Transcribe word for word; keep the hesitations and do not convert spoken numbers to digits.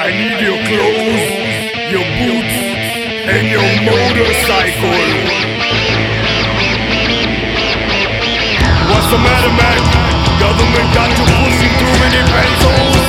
I need your clothes, your boots, and your motorcycle. What's the matter, man? Government got you pushing too many pencils.